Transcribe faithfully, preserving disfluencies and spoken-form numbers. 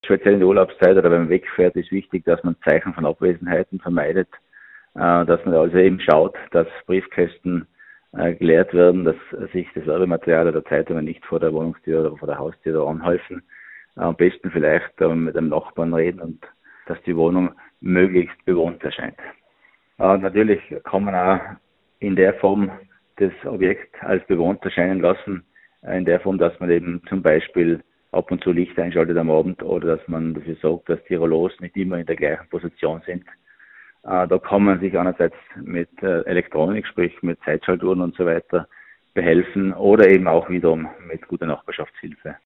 Speziell in der Urlaubszeit oder wenn man wegfährt, ist wichtig, dass man Zeichen von Abwesenheiten vermeidet, äh, dass man also eben schaut, dass Briefkästen äh, geleert werden, dass sich das Werbematerial oder Zeitungen nicht vor der Wohnungstür oder vor der Haustür da anhäufen. Äh, am besten vielleicht äh, mit einem Nachbarn reden und dass die Wohnung möglichst bewohnt erscheint. Äh, natürlich kann man auch in der Form das Objekt als bewohnt erscheinen lassen, äh, in der Form, dass man eben zum Beispiel ab und zu Licht einschaltet am Abend oder dass man dafür sorgt, dass die Rollos nicht immer in der gleichen Position sind. Äh, da kann man sich einerseits mit äh, Elektronik, sprich mit Zeitschaltuhren und so weiter behelfen oder eben auch wiederum mit guter Nachbarschaftshilfe.